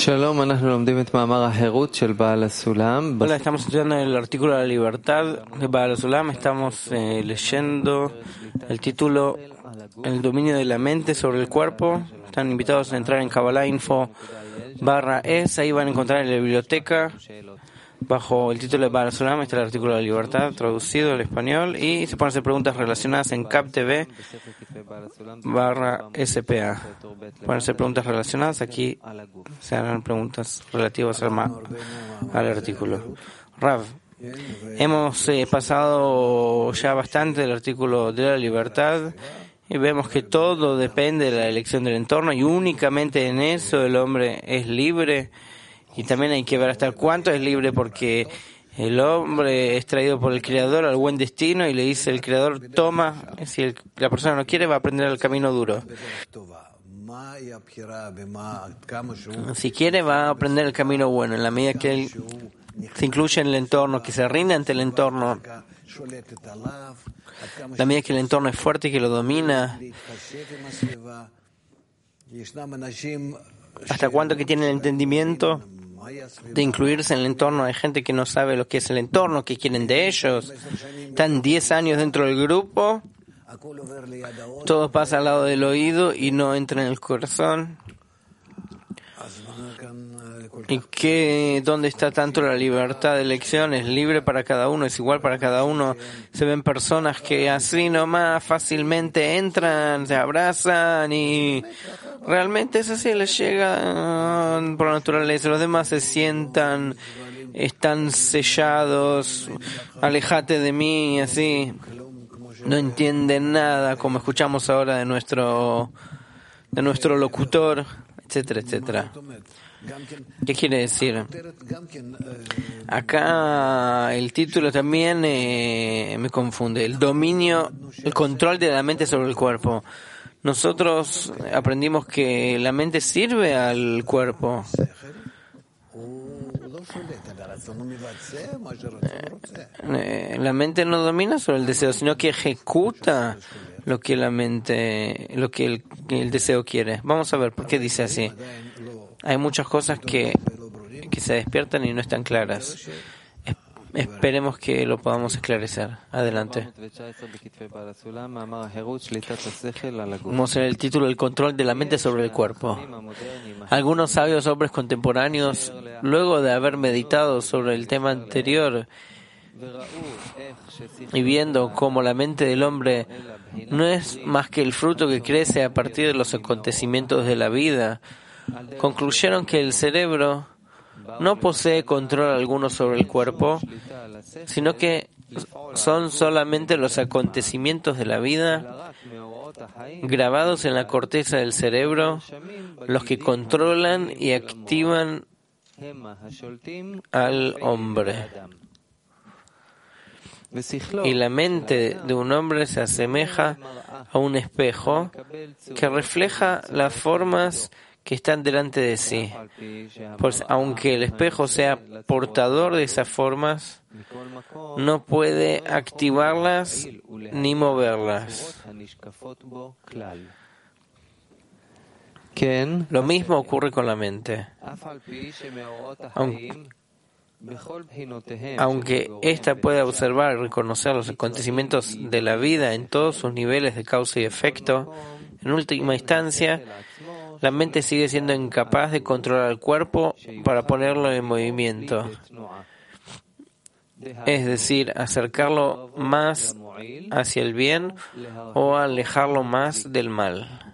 Hola, estamos estudiando el artículo de la libertad de Baal HaSulam. Estamos leyendo el título El dominio de la mente sobre el cuerpo. Están invitados a entrar en Kabbalah Info/es. Ahí van a encontrar en la biblioteca, bajo el título de Baal HaSulam, está el artículo de la libertad traducido al español, y se pueden hacer preguntas relacionadas en CapTV/SPA. Pueden hacer preguntas relacionadas, aquí se harán preguntas relativas al artículo. Rav, hemos pasado ya bastante del artículo de la libertad y vemos que todo depende de la elección del entorno, y únicamente en eso el hombre es libre. Y también hay que ver hasta cuánto es libre, porque el hombre es traído por el Creador al buen destino y le dice el Creador: toma, si la persona no quiere, va a aprender el camino duro. Si quiere, va a aprender el camino bueno, en la medida que él se incluye en el entorno, que se rinde ante el entorno, la medida que el entorno es fuerte y que lo domina. Hasta cuánto que tiene el entendimiento de incluirse en el entorno. Hay gente que no sabe lo que es el entorno, que quieren de ellos. Están 10 años dentro del grupo, todo pasa al lado del oído y no entra en el corazón. ¿Y dónde está tanto la libertad de elección? Es libre para cada uno, es igual para cada uno. Se ven personas que así nomás fácilmente entran, se abrazan y realmente es así, les llega por naturaleza. Los demás se sientan, están sellados, alejate de mí, así. No entienden nada, como escuchamos ahora de nuestro locutor, etcétera, etcétera. ¿Qué quiere decir? Acá el título también me confunde. El dominio, el control de la mente sobre el cuerpo. Nosotros aprendimos que la mente sirve al cuerpo. La mente no domina sobre el deseo, sino que ejecuta lo que el deseo quiere. Vamos a ver por qué dice así. Hay muchas cosas que se despiertan y no están claras. Esperemos que lo podamos esclarecer. Adelante. Vamos a ver el título: El control de la mente sobre el cuerpo. Algunos sabios hombres contemporáneos, luego de haber meditado sobre el tema anterior y viendo cómo la mente del hombre no es más que el fruto que crece a partir de los acontecimientos de la vida, concluyeron que el cerebro no posee control alguno sobre el cuerpo, sino que son solamente los acontecimientos de la vida grabados en la corteza del cerebro los que controlan y activan al hombre. Y la mente de un hombre se asemeja a un espejo que refleja las formas que están delante de sí. Pues aunque el espejo sea portador de esas formas, no puede activarlas ni moverlas. Lo mismo ocurre con la mente. Aunque ésta pueda observar y reconocer los acontecimientos de la vida en todos sus niveles de causa y efecto, en última instancia, la mente sigue siendo incapaz de controlar el cuerpo para ponerlo en movimiento, es decir, acercarlo más hacia el bien o alejarlo más del mal.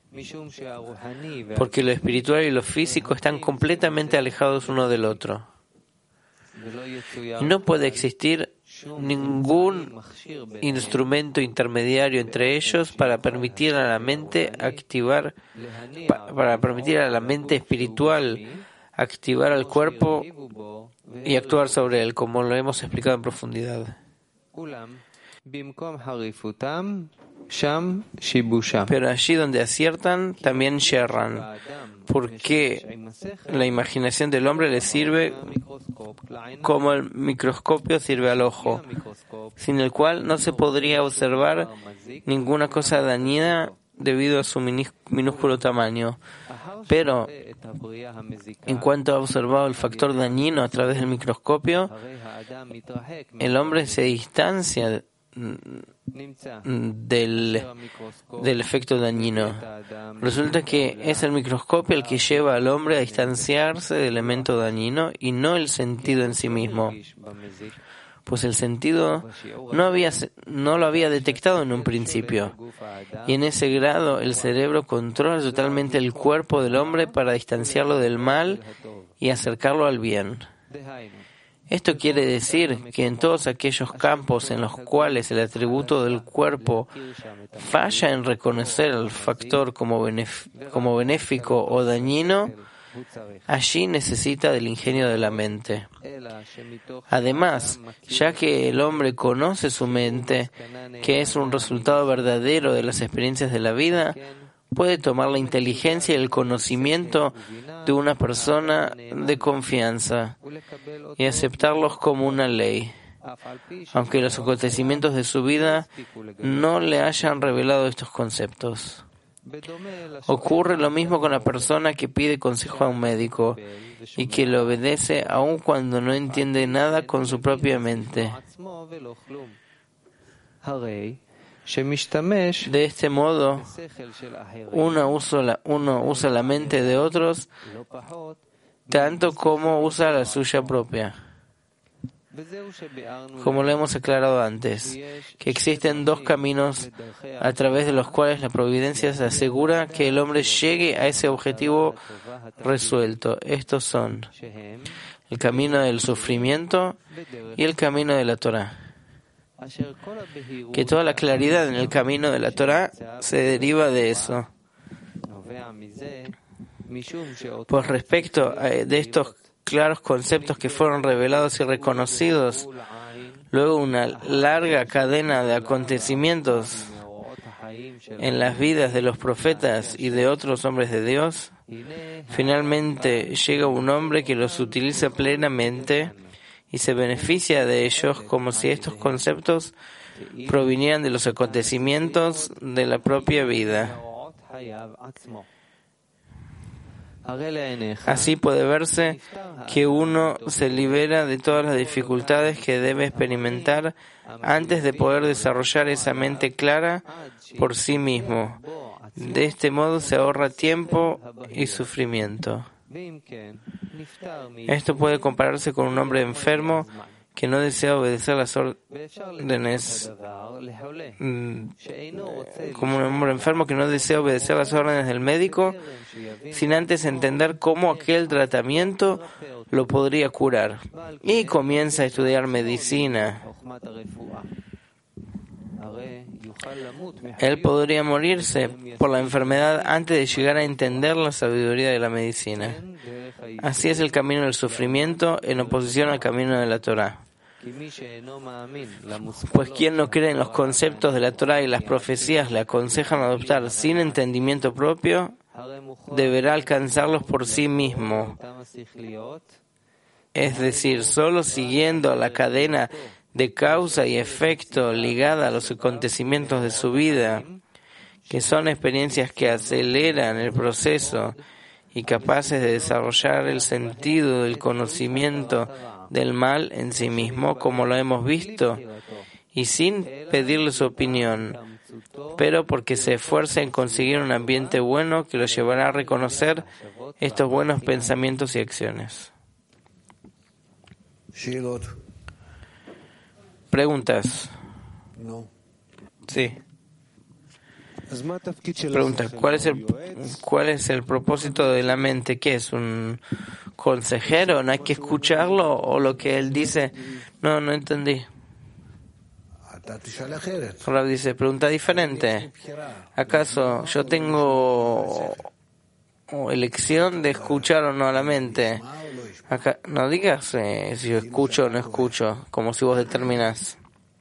Porque lo espiritual y lo físico están completamente alejados uno del otro. Y no puede existir ningún instrumento intermediario entre ellos para permitir a la mente espiritual activar al cuerpo y actuar sobre él, como lo hemos explicado en profundidad. Pero allí donde aciertan, también yerran, porque la imaginación del hombre le sirve como el microscopio sirve al ojo, sin el cual no se podría observar ninguna cosa dañina debido a su minúsculo tamaño. Pero, en cuanto ha observado el factor dañino a través del microscopio, el hombre se distancia del efecto dañino. Resulta que es el microscopio el que lleva al hombre a distanciarse del elemento dañino y no el sentido en sí mismo. Pues el sentido no lo había detectado en un principio. Y en ese grado el cerebro controla totalmente el cuerpo del hombre para distanciarlo del mal y acercarlo al bien. Esto quiere decir que en todos aquellos campos en los cuales el atributo del cuerpo falla en reconocer al factor como benéfico o dañino, allí necesita del ingenio de la mente. Además, ya que el hombre conoce su mente, que es un resultado verdadero de las experiencias de la vida, puede tomar la inteligencia y el conocimiento de una persona de confianza y aceptarlos como una ley, aunque los acontecimientos de su vida no le hayan revelado estos conceptos. Ocurre lo mismo con la persona que pide consejo a un médico y que le obedece aun cuando no entiende nada con su propia mente. De este modo, uno usa la mente de otros tanto como usa la suya propia. Como lo hemos aclarado antes, que existen dos caminos a través de los cuales la providencia se asegura que el hombre llegue a ese objetivo resuelto. Estos son el camino del sufrimiento y el camino de la Torá. Que toda la claridad en el camino de la Torá se deriva de eso. Pues respecto de estos claros conceptos que fueron revelados y reconocidos, luego una larga cadena de acontecimientos en las vidas de los profetas y de otros hombres de Dios, finalmente llega un hombre que los utiliza plenamente y se beneficia de ellos como si estos conceptos provinieran de los acontecimientos de la propia vida. Así puede verse que uno se libera de todas las dificultades que debe experimentar antes de poder desarrollar esa mente clara por sí mismo. De este modo se ahorra tiempo y sufrimiento. Esto puede compararse con un hombre enfermo que no desea obedecer las órdenes del médico sin antes entender cómo aquel tratamiento lo podría curar, y comienza a estudiar medicina. Él podría morirse por la enfermedad antes de llegar a entender la sabiduría de la medicina. Así es el camino del sufrimiento en oposición al camino de la Torá. Pues quien no cree en los conceptos de la Torá y las profecías le aconsejan adoptar sin entendimiento propio, deberá alcanzarlos por sí mismo. Es decir, solo siguiendo la cadena de causa y efecto ligada a los acontecimientos de su vida, que son experiencias que aceleran el proceso y capaces de desarrollar el sentido del conocimiento del mal en sí mismo, como lo hemos visto, y sin pedirle su opinión, pero porque se esfuerza en conseguir un ambiente bueno que lo llevará a reconocer estos buenos pensamientos y acciones. ¿Preguntas? Sí. Pregunta, ¿cuál es el propósito de la mente? ¿Qué es? ¿Un consejero? ¿No hay que escucharlo? ¿O lo que él dice? No entendí. Rav dice, pregunta diferente. ¿Acaso yo tengo elección de escuchar o no a la mente? Acá, no digas si yo escucho o no escucho, como si vos determinás.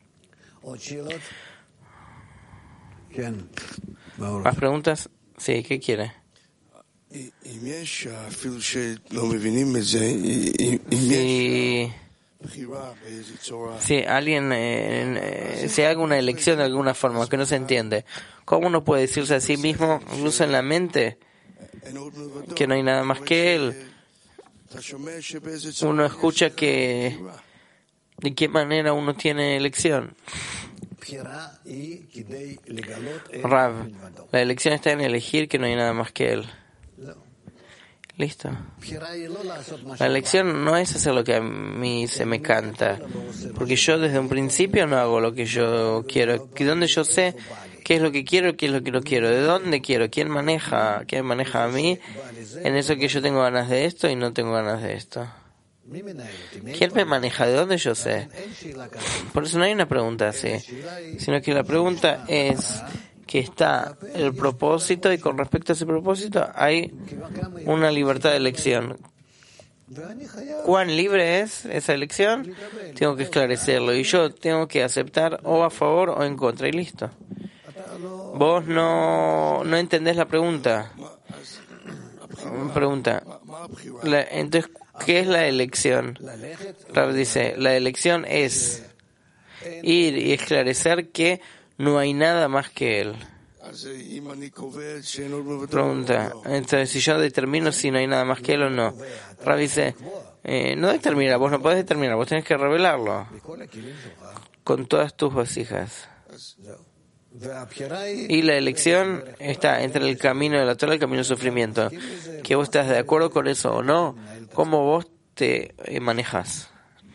¿Más preguntas? Sí, ¿qué quiere? Si alguien si haga una elección de alguna forma que no se entiende, ¿cómo uno puede decirse a sí mismo, incluso en la mente, que no hay nada más que Él, uno escucha que de qué manera uno tiene elección. Rav, la elección está en elegir que no hay nada más que Él. Listo. La elección no es hacer lo que a mí se me canta, porque yo desde un principio no hago lo que yo quiero. ¿De dónde yo sé qué es lo que quiero, qué es lo que no quiero? ¿De dónde quiero? ¿Quién maneja a mí en eso que yo tengo ganas de esto y no tengo ganas de esto? ¿Quién me maneja? ¿De dónde yo sé? Por eso no hay una pregunta así, sino que la pregunta es que está el propósito, y con respecto a ese propósito hay una libertad de elección. ¿Cuán libre es esa elección? Tengo que esclarecerlo, y yo tengo que aceptar o a favor o en contra, y listo. Vos no entendés la pregunta. Entonces, ¿qué es la elección? Rav dice, la elección es ir y esclarecer que no hay nada más que Él. Pregunta, entonces si yo determino si no hay nada más que Él o no. Rav dice, no determina, vos no podés determinar, vos tenés que revelarlo con todas tus vasijas. Y la elección está entre el camino de la Torah y el camino del sufrimiento. ¿Que vos estás de acuerdo con eso o no? ¿Cómo vos te manejas?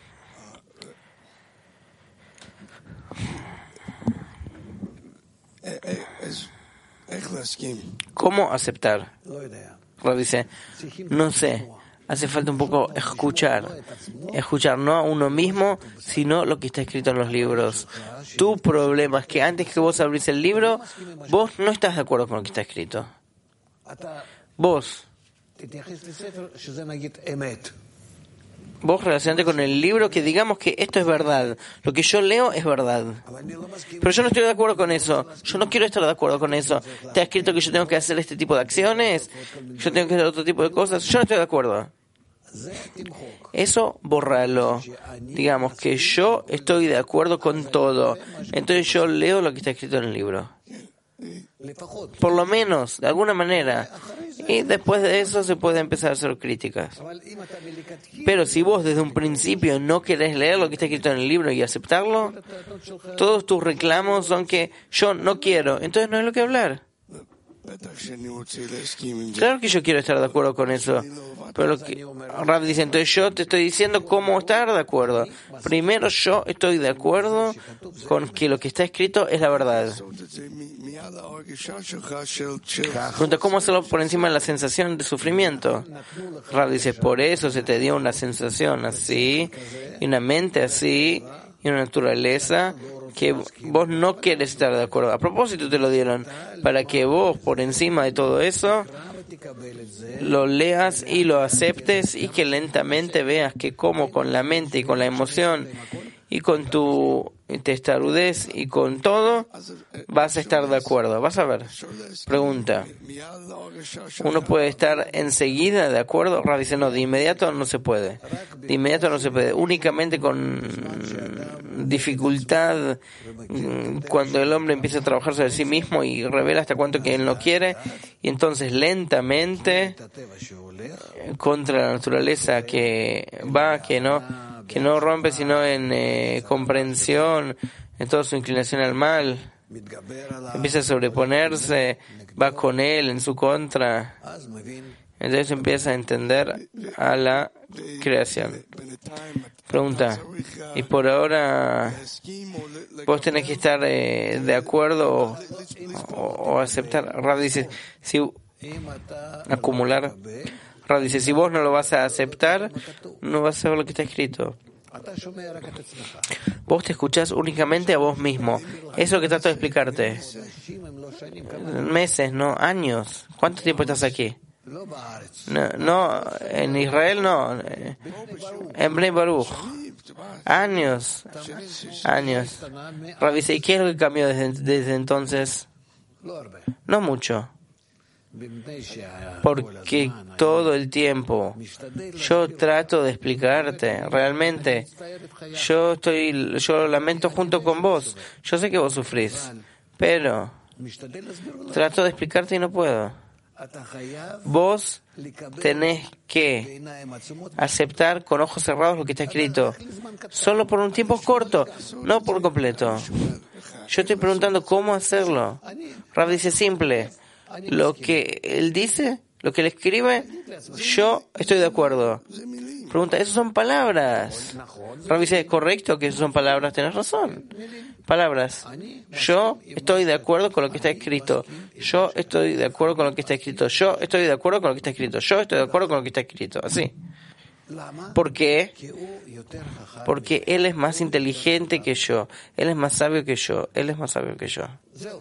¿Cómo aceptar? Rav dice, no sé, hace falta un poco escuchar no a uno mismo, sino lo que está escrito en los libros. Tu problema es que antes que vos abrís el libro, vos no estás de acuerdo con lo que está escrito. Vos relacionate con el libro, que digamos que esto es verdad. Lo que yo leo es verdad. Pero yo no estoy de acuerdo con eso. Yo no quiero estar de acuerdo con eso. ¿Te ha escrito que yo tengo que hacer este tipo de acciones? ¿Yo tengo que hacer otro tipo de cosas? Yo no estoy de acuerdo. Eso, bórralo. Digamos que yo estoy de acuerdo con todo. Entonces yo leo lo que está escrito en el libro. Por lo menos, de alguna manera. Y después de eso se puede empezar a hacer críticas. Pero si vos desde un principio no querés leer lo que está escrito en el libro y aceptarlo, todos tus reclamos son que yo no quiero. Entonces no hay lo que hablar. Claro que yo quiero estar de acuerdo con eso, pero lo que Rav dice, entonces yo te estoy diciendo cómo estar de acuerdo. Primero yo estoy de acuerdo con que lo que está escrito es la verdad. Pregunta, ¿cómo hacerlo por encima de la sensación de sufrimiento? Rav dice, por eso se te dio una sensación así, y una mente así, y una naturaleza que vos no quieres estar de acuerdo. A propósito te lo dieron, para que vos, por encima de todo eso, lo leas y lo aceptes, y que lentamente veas que como con la mente y con la emoción y con tu testarudez y con todo, vas a estar de acuerdo. Vas a ver. Pregunta. ¿Uno puede estar enseguida de acuerdo? Rav dice, no, de inmediato no se puede. De inmediato no se puede. Únicamente con dificultad, cuando el hombre empieza a trabajar sobre sí mismo y revela hasta cuánto que él no quiere, y entonces lentamente, contra la naturaleza que no rompe sino en comprensión, en toda su inclinación al mal, empieza a sobreponerse, va con él en su contra, entonces empieza a entender a la creación. Pregunta, y por ahora vos tenés que estar de acuerdo o aceptar. Rav dice, si acumular. Rav dice, si vos no lo vas a aceptar, no vas a saber lo que está escrito. Vos te escuchás únicamente a vos mismo. Eso es lo que trato de explicarte. Meses, no, años. ¿Cuánto tiempo estás aquí? No, en Israel no. En Bnei Baruch. Años. Rav dice, ¿y qué es lo que cambió desde entonces? No mucho. Porque todo el tiempo yo trato de explicarte, realmente yo lamento junto con vos, yo sé que vos sufrís, pero trato de explicarte y no puedo. Vos tenés que aceptar con ojos cerrados lo que está escrito, solo por un tiempo corto, no por completo. Yo estoy preguntando cómo hacerlo. Rav dice simple, lo que él dice, lo que él escribe, yo estoy de acuerdo. Pregunta, ¿esas son palabras? Rav dice, ¿es correcto que esas son palabras? Tenés razón. Palabras. Yo estoy de acuerdo con lo que está escrito. Yo estoy de acuerdo con lo que está escrito. Yo estoy de acuerdo con lo que está escrito. Yo estoy de acuerdo con lo que está escrito. Así. ¿Por qué? Porque él es más inteligente que yo. Él es más sabio que yo. Él es más sabio que yo.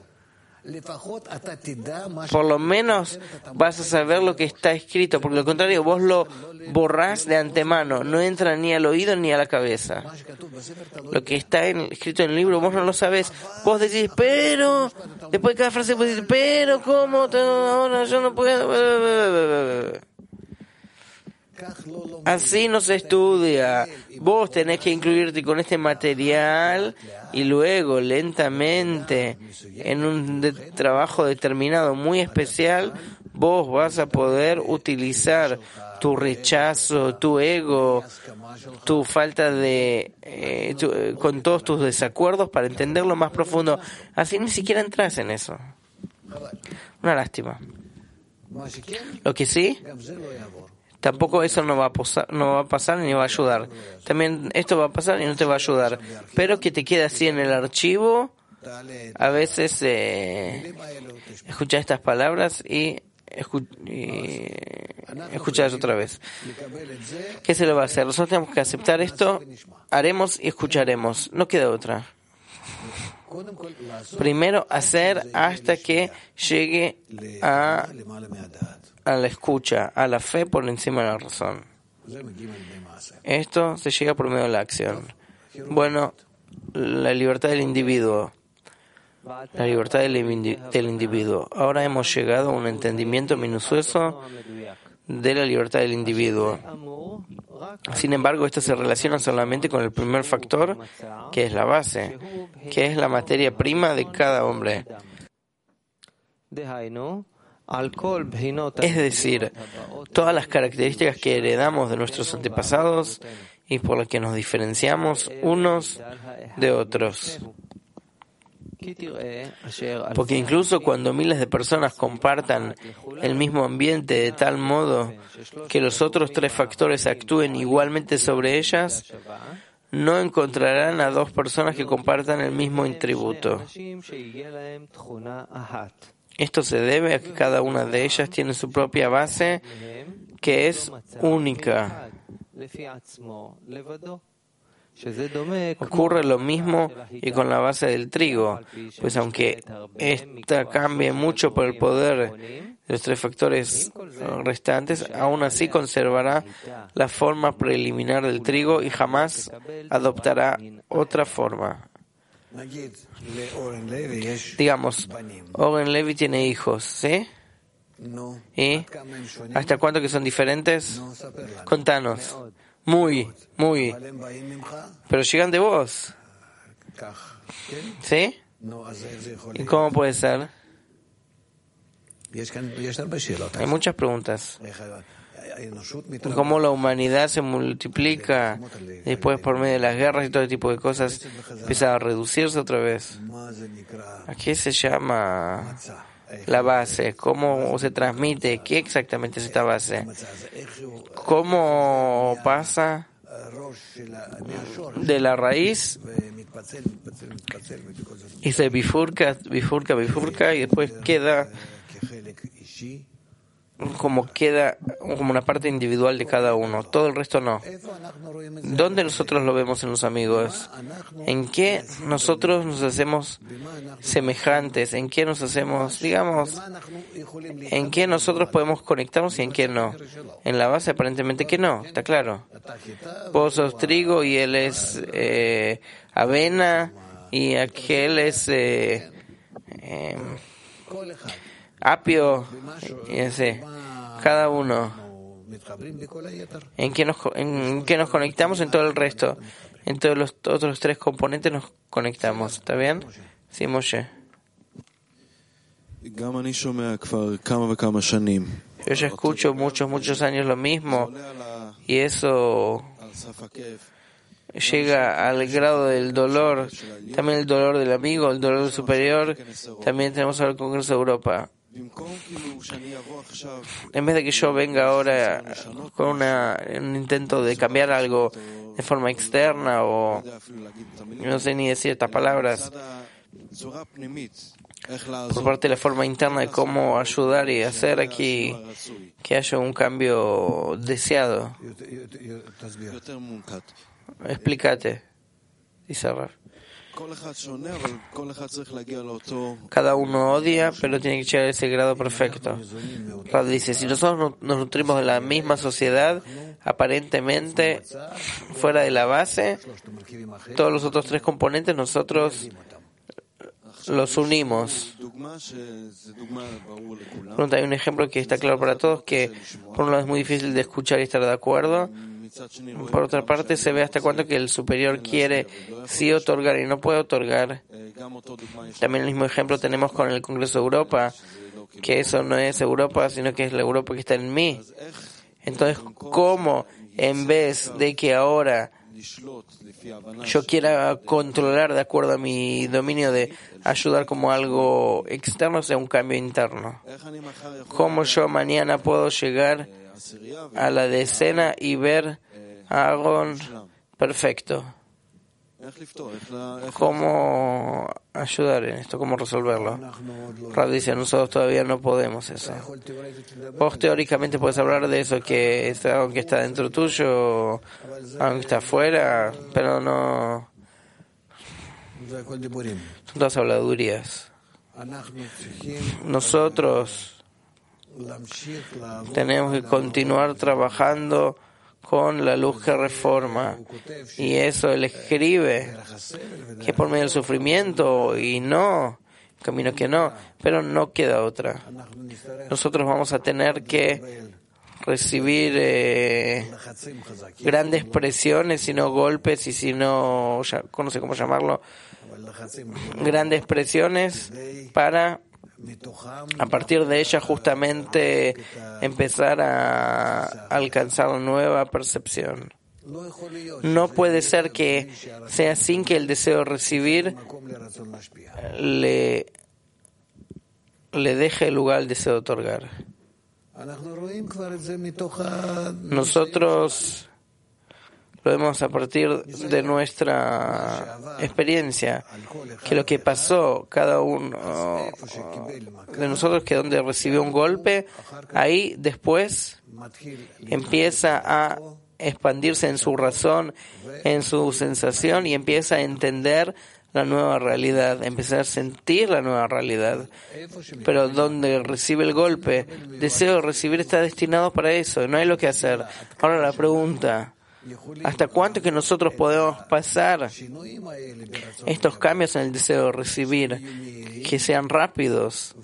Por lo menos vas a saber lo que está escrito, porque lo contrario vos lo borrás de antemano, no entra ni al oído ni a la cabeza. Lo que está escrito en el libro vos no lo sabés, vos decís, pero, después de cada frase vos decís, pero, ¿cómo? Ahora yo no puedo. Así no se estudia. Vos tenés que incluirte con este material y luego, lentamente, en un trabajo determinado muy especial, vos vas a poder utilizar tu rechazo, tu ego, tu falta de... con todos tus desacuerdos para entenderlo más profundo. Así ni siquiera entras en eso. Una lástima. Lo que sí... Tampoco eso no va a pasar ni va a ayudar. También esto va a pasar y no te va a ayudar. Pero que te quede así en el archivo, a veces escuchar estas palabras y escucharlas otra vez. ¿Qué se le va a hacer? Nosotros tenemos que aceptar esto, haremos y escucharemos. No queda otra. Primero hacer hasta que llegue a la escucha, a la fe por encima de la razón. Esto se llega por medio de la acción. Bueno, la libertad del individuo. La libertad del individuo. Ahora hemos llegado a un entendimiento minucioso de la libertad del individuo. Sin embargo, esto se relaciona solamente con el primer factor, que es la base, que es la materia prima de cada hombre. Es decir, todas las características que heredamos de nuestros antepasados y por las que nos diferenciamos unos de otros. Porque incluso cuando miles de personas compartan el mismo ambiente de tal modo que los otros tres factores actúen igualmente sobre ellas, no encontrarán a dos personas que compartan el mismo atributo. Esto se debe a que cada una de ellas tiene su propia base, que es única. Ocurre lo mismo y con la base del trigo, pues aunque esta cambie mucho por el poder de los tres factores restantes, aún así conservará la forma preliminar del trigo y jamás adoptará otra forma. Digamos, Oren Levi tiene hijos, ¿sí? ¿Y hasta cuánto que son diferentes? Contanos. Muy. Pero llegan de vos. ¿Sí? ¿Y cómo puede ser? Hay muchas preguntas. Cómo la humanidad se multiplica después por medio de las guerras y todo tipo de cosas empieza a reducirse otra vez. ¿A qué se llama la base? ¿Cómo se transmite? ¿Qué exactamente es esta base? ¿Cómo pasa de la raíz y se bifurca y después queda como una parte individual de cada uno, todo el resto no? ¿Dónde nosotros lo vemos en los amigos? ¿En qué nosotros nos hacemos semejantes? ¿En qué nos hacemos, digamos, en qué nosotros podemos conectarnos y en qué no? En la base aparentemente que no, está claro. Vos sos trigo y él es avena y aquel es apio, y así, cada uno. ¿En qué nos conectamos? En todo el resto. En todos los otros tres componentes nos conectamos. ¿Está bien? Sí, Moshe. Yo ya escucho muchos años lo mismo y eso llega al grado del dolor, también el dolor del amigo, el dolor del superior. También tenemos ahora el Congreso de Europa. En vez de que yo venga ahora con un intento de cambiar algo de forma externa o no sé ni decir estas palabras, por parte de la forma interna de cómo ayudar y hacer aquí que haya un cambio deseado. Explícate, dice Rav. Cada uno odia, pero tiene que llegar a ese grado perfecto. Rav dice, si nosotros nos nutrimos de la misma sociedad, aparentemente fuera de la base, todos los otros tres componentes nosotros los unimos. Pregunta, hay un ejemplo que está claro para todos, que por un lado es muy difícil de escuchar y estar de acuerdo. Por otra parte, se ve hasta cuánto que el superior quiere sí otorgar y no puede otorgar. También el mismo ejemplo tenemos con el Congreso de Europa, que eso no es Europa, sino que es la Europa que está en mí. Entonces, ¿cómo en vez de que ahora yo quiera controlar de acuerdo a mi dominio de ayudar como algo externo, sea un cambio interno? ¿Cómo yo mañana puedo llegar a la decena y ver a Aaron perfecto? ¿Cómo ayudar en esto? ¿Cómo resolverlo? Rav dice, nosotros todavía no podemos eso. Vos teóricamente puedes hablar de eso, que es algo que está dentro tuyo, algo que está afuera, pero no. Son todas habladurías. Nosotros tenemos que continuar trabajando con la luz que reforma, y eso él escribe que por medio del sufrimiento y no camino que no, pero no queda otra. Nosotros vamos a tener que recibir grandes presiones, y no golpes, y si no, no sé cómo llamarlo, grandes presiones para a partir de ella justamente empezar a alcanzar nueva percepción. No puede ser que sea sin que el deseo de recibir le deje lugar al deseo de otorgar. Nosotros lo vemos a partir de nuestra experiencia, que lo que pasó cada uno de nosotros, que donde recibió un golpe, ahí después empieza a expandirse en su razón, en su sensación, y empieza a entender la nueva realidad, empezar a sentir la nueva realidad. Pero donde recibe el golpe, deseo de recibir está destinado para eso, no hay lo que hacer. Ahora la pregunta, ¿hasta cuánto que nosotros podemos pasar estos cambios en el deseo de recibir, que sean rápidos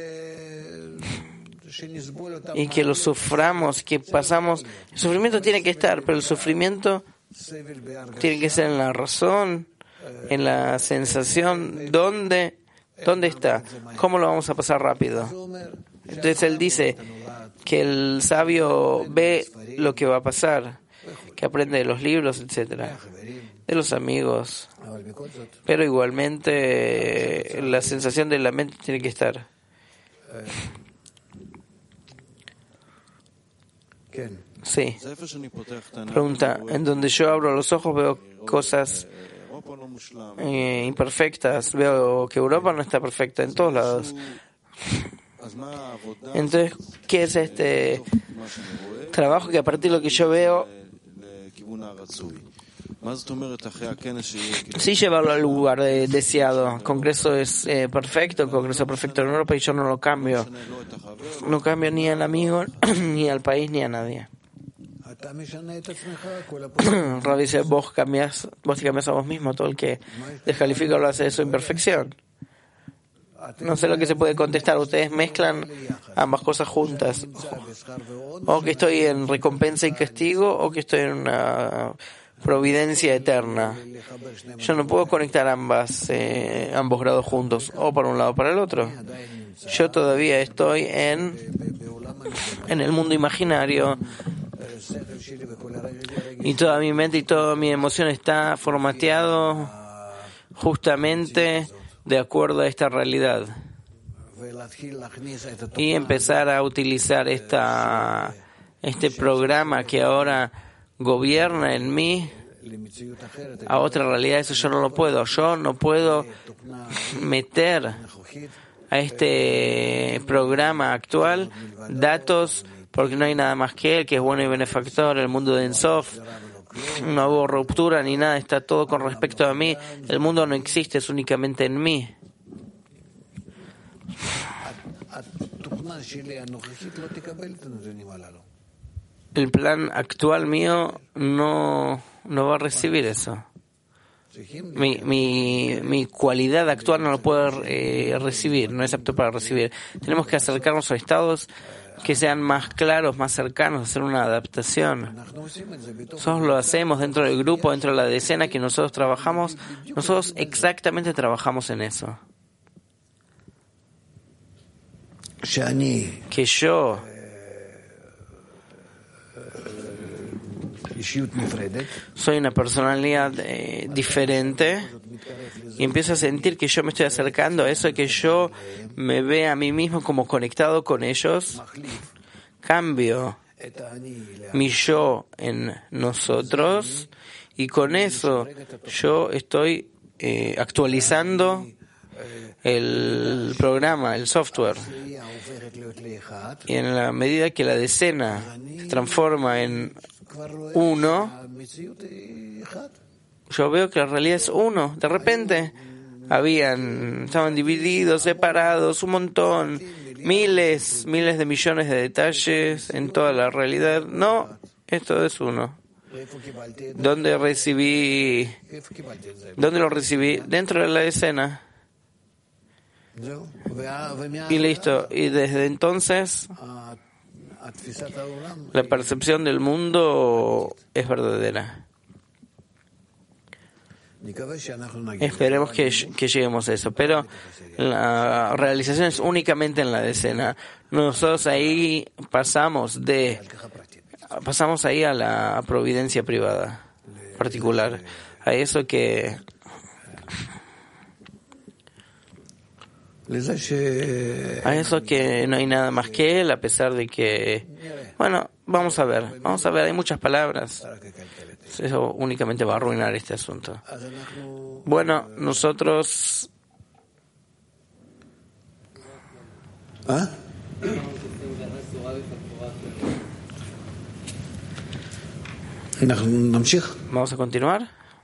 y que los suframos, que pasamos? El sufrimiento tiene que estar, pero el sufrimiento tiene que ser en la razón, en la sensación. ¿Dónde está? ¿Cómo lo vamos a pasar rápido? Entonces él dice que el sabio ve lo que va a pasar, que aprende de los libros, etcétera, de los amigos, pero igualmente la sensación de la mente tiene que estar. Sí. Pregunta, en donde yo abro los ojos veo cosas imperfectas, veo que Europa no está perfecta en todos lados. Entonces, ¿qué es este trabajo que a partir de lo que yo veo sí llevarlo al lugar deseado? Congreso es perfecto, Congreso perfecto en Europa, y yo no lo cambio. No cambio ni al amigo, ni al país, ni a nadie. Rav dice, vos te cambiás a vos mismo. Todo el que descalifica lo hace de su imperfección. No sé lo que se puede contestar. Ustedes mezclan ambas cosas juntas. O que estoy en recompensa y castigo, o que estoy en providencia eterna. Yo no puedo conectar ambos grados juntos, o para un lado o para el otro. Yo todavía estoy en el mundo imaginario y toda mi mente y toda mi emoción está formateado justamente de acuerdo a esta realidad. Y empezar a utilizar este programa que ahora gobierna en mí a otra realidad, eso yo no lo puedo. Yo no puedo meter a este programa actual datos porque no hay nada más que él, que es bueno y benefactor, el mundo de Ensof. No hubo ruptura ni nada, está todo con respecto a mí. El mundo no existe, es únicamente en mí. El plan actual mío no va a recibir eso. Mi cualidad actual no lo puede recibir, no es apto para recibir. Tenemos que acercarnos a estados que sean más claros, más cercanos, hacer una adaptación. Nosotros lo hacemos dentro del grupo, dentro de la decena que nosotros trabajamos. Nosotros exactamente trabajamos en eso. Que yo soy una personalidad diferente y empiezo a sentir que yo me estoy acercando a eso, que yo me vea a mí mismo como conectado con ellos, cambio mi yo en nosotros y con eso yo estoy actualizando el programa, el software. Y en la medida que la decena se transforma en uno, yo veo que la realidad es uno. De repente estaban divididos, separados, un montón, miles de millones de detalles en toda la realidad. No, esto es uno. ¿Dónde lo recibí? Dentro de la escena. Y listo. Y desde entonces la percepción del mundo es verdadera. Esperemos que lleguemos a eso, pero la realización es únicamente en la decena. Nosotros ahí pasamos ahí a la providencia privada, particular, a eso que no hay nada más que él, a pesar de que, bueno, vamos a ver, hay muchas palabras. Eso únicamente va a arruinar este asunto. Bueno, nosotros vamos a continuar.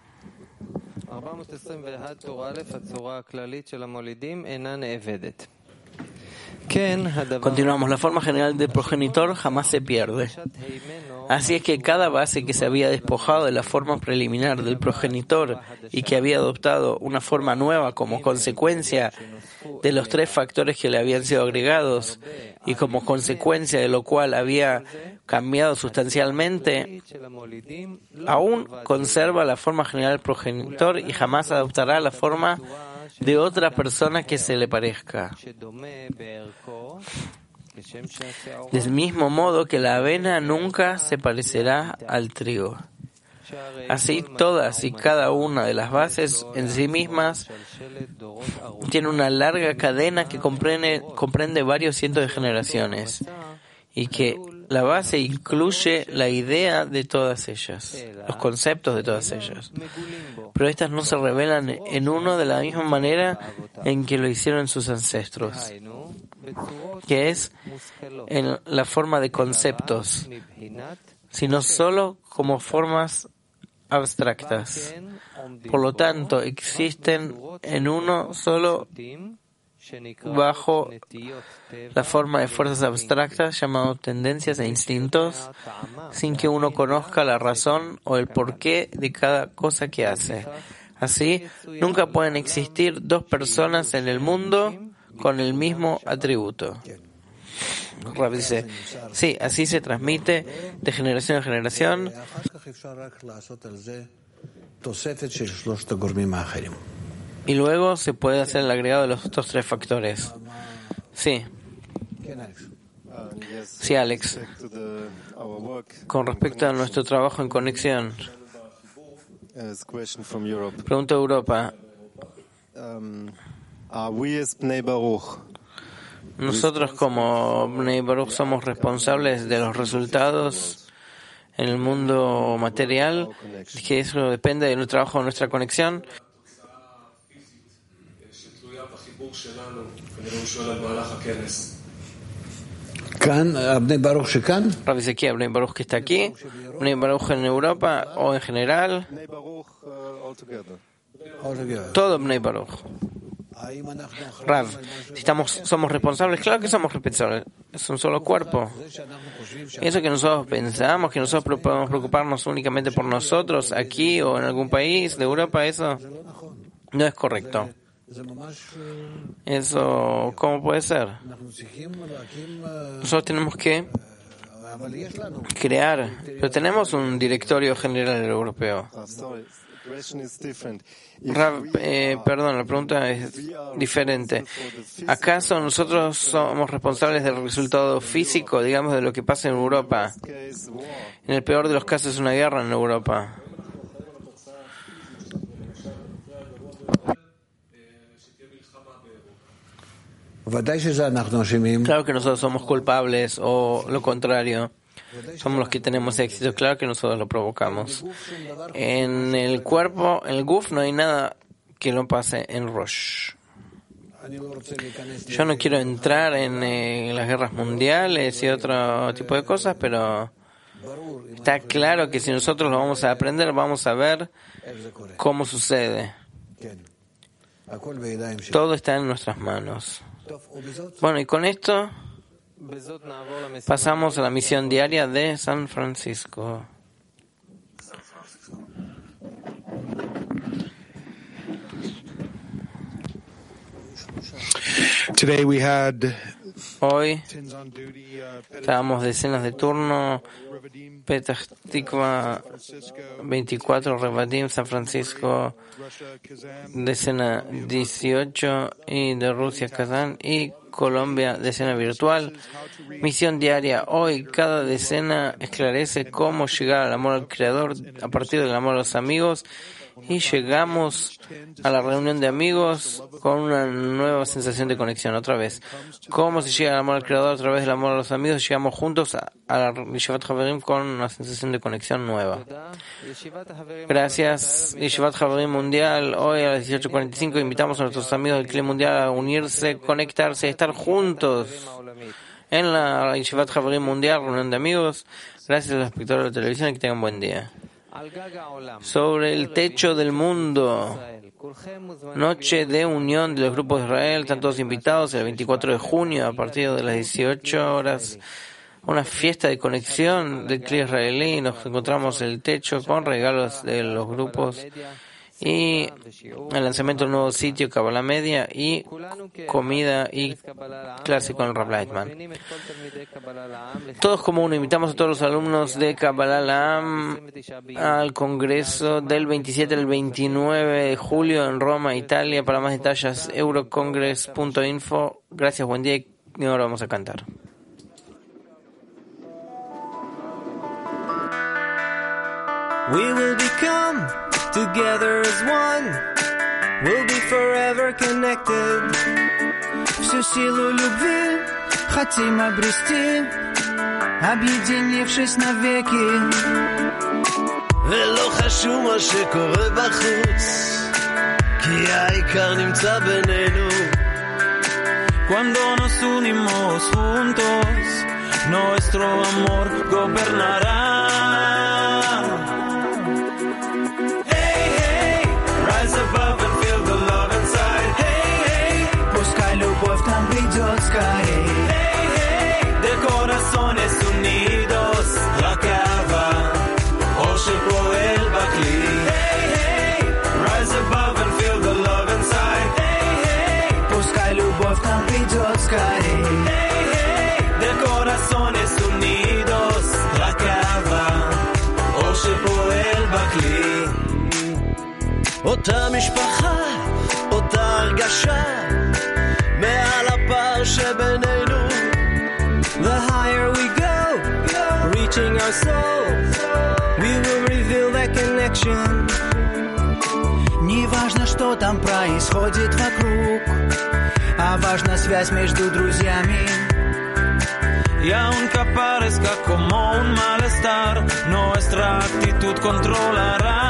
Continuamos. La forma general del progenitor jamás se pierde. Así es que cada base que se había despojado de la forma preliminar del progenitor y que había adoptado una forma nueva como consecuencia de los 3 factores que le habían sido agregados y como consecuencia de lo cual había cambiado sustancialmente, aún conserva la forma general del progenitor y jamás adoptará la forma de otra persona que se le parezca. Del mismo modo que la avena nunca se parecerá al trigo. Así todas y cada una de las bases en sí mismas tiene una larga cadena que comprende varios cientos de generaciones y que la base incluye la idea de todas ellas, los conceptos de todas ellas. Pero estas no se revelan en uno de la misma manera en que lo hicieron sus ancestros, que es en la forma de conceptos, sino solo como formas abstractas. Por lo tanto, existen en uno solo bajo la forma de fuerzas abstractas llamadas tendencias e instintos, sin que uno conozca la razón o el porqué de cada cosa que hace. Así, nunca pueden existir 2 personas en el mundo con el mismo atributo. Rav dice, sí, así se transmite de generación en generación. Y luego se puede hacer el agregado de los otros 3 factores. Sí. Sí, Alex. Con respecto a nuestro trabajo en conexión. Pregunta de Europa. Nosotros como Bnei Baruch somos responsables de los resultados en el mundo material, que eso depende de nuestro trabajo, de nuestra conexión. Rav dice aquí, Bnei Baruch que está aquí, Bnei Baruch en Europa o en general, todo Bnei Baruch. Rav, si somos responsables, claro que somos responsables, es un solo cuerpo. Eso que nosotros pensamos, que nosotros podemos preocuparnos únicamente por nosotros, aquí o en algún país de Europa, eso no es correcto. Eso, ¿cómo puede ser? Nosotros tenemos que crear, pero tenemos un directorio general europeo. Perdón, la pregunta es diferente. ¿Acaso nosotros somos responsables del resultado físico, digamos, de lo que pasa en Europa? En el peor de los casos es una guerra en Europa. Claro que nosotros somos culpables, o lo contrario, somos los que tenemos éxito. Claro que nosotros lo provocamos. En el cuerpo, en el Guf, no hay nada que no pase en Rosh. Yo no quiero entrar en las guerras mundiales y otro tipo de cosas, pero está claro que si nosotros lo vamos a aprender, vamos a ver cómo sucede. Todo está en nuestras manos. Bueno, y con esto pasamos a la misión diaria de San Francisco. Hoy estábamos decenas de turno, Petah Tikva 24, Revadim, San Francisco, decena 18, y de Rusia, Kazán, y Colombia, decena virtual. Misión diaria. Hoy cada decena esclarece cómo llegar al amor al Creador a partir del amor a los amigos, y llegamos a la reunión de amigos con una nueva sensación de conexión. Otra vez, ¿cómo se llega al amor al Creador a través del amor a los amigos? Llegamos juntos a la Yeshivat Haverim con una sensación de conexión nueva. Gracias, Yeshivat Haverim Mundial. Hoy a las 18:45 invitamos a nuestros amigos del Kli Mundial a unirse, conectarse, estar juntos en la Yeshivat Haverim Mundial, reunión de amigos. Gracias a los espectadores de la televisión y que tengan buen día. Sobre el techo del mundo, noche de unión de los grupos de Israel, están todos invitados el 24 de junio a partir de las 18 horas, una fiesta de conexión del Kli israelí. Nos encontramos en el techo con regalos de los grupos y el lanzamiento de un nuevo sitio, Kabbalah Media, y comida y clase con el Rav Lightman. Todos como uno, invitamos a todos los alumnos de Kabbalah La'am al congreso del 27 al 29 de julio en Roma, Italia. Para más detalles, eurocongress.info. Gracias, buen día, y ahora vamos a cantar. We will become together as one. We'll be forever connected. Всю силу любви хотим обрести, объединившись навеки. ולא חשוב מה שקורה בחוץ, כי העיקר נמצא בינינו. Cuando nos unimos juntos, nuestro amor gobernará. Above and feel the love inside. Hey, hey, Пускай любовь там придет скорей. hey, hey, De corazones unidos, רק אהבה, אור שפועל בכלי. Hey, hey, rise above and feel the love inside. Hey, hey, Пускай любовь там придет скорей. hey, hey, De בכלי. אותה משפחה, אותה הרגשה, מעל הפער שבינינו. The higher we go, reaching our soul, we will reveal that connection. Не важно, что там происходит вокруг, а важна связь между друзьями. Y aunque aparezca como un malestar, nuestra actitud controlará.